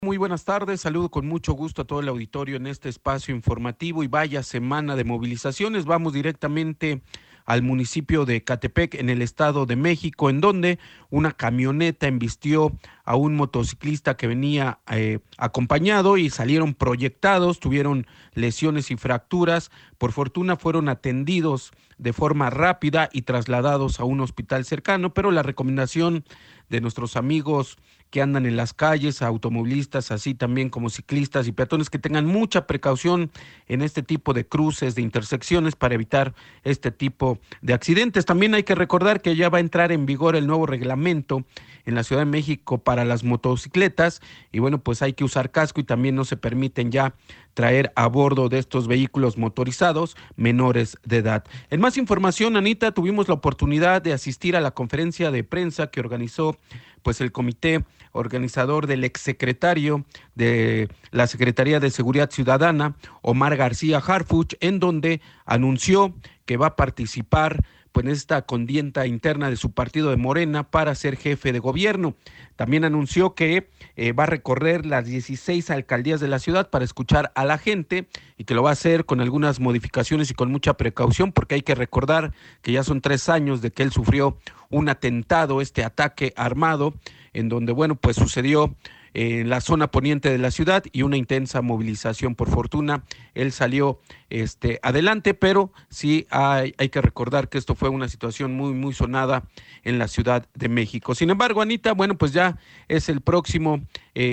Muy buenas tardes, saludo con mucho gusto a todo el auditorio en este espacio informativo y vaya semana de movilizaciones. Vamos directamente al municipio de Ecatepec, en el Estado de México, en donde una camioneta embistió a un motociclista que venía acompañado y salieron proyectados, tuvieron lesiones y fracturas. Por fortuna fueron atendidos de forma rápida y trasladados a un hospital cercano, pero la recomendación de nuestros amigos que andan en las calles, automovilistas, así también como ciclistas y peatones, que tengan mucha precaución en este tipo de cruces, de intersecciones, para evitar este tipo de accidentes. También hay que recordar que ya va a entrar en vigor el nuevo reglamento en la Ciudad de México para las motocicletas, y bueno, pues hay que usar casco y también no se permiten ya traer a bordo de estos vehículos motorizados menores de edad. En más información, Anita, tuvimos la oportunidad de asistir a la conferencia de prensa que organizó pues el comité organizador del exsecretario de la Secretaría de Seguridad Ciudadana, Omar García Harfuch, en donde anunció que va a participar pues en esta contienda interna de su partido de Morena para ser jefe de gobierno. También anunció que va a recorrer las 16 alcaldías de la ciudad para escuchar a la gente y que lo va a hacer con algunas modificaciones y con mucha precaución, porque hay que recordar que ya son 3 años de que él sufrió un atentado, este ataque armado, en donde, bueno, pues sucedió en la zona poniente de la ciudad y una intensa movilización. Por fortuna, él salió adelante, pero sí hay que recordar que esto fue una situación muy sonada en la Ciudad de México. Sin embargo, Anita, bueno, pues ya es el próximo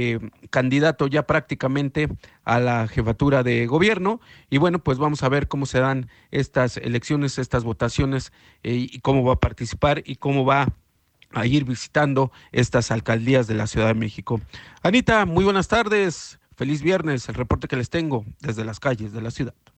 candidato ya prácticamente a la jefatura de gobierno, y bueno, pues vamos a ver cómo se dan estas elecciones, estas votaciones, y cómo va a participar y cómo va a ir visitando estas alcaldías de la Ciudad de México. Anita, muy buenas tardes, feliz viernes, el reporte que les tengo desde las calles de la ciudad.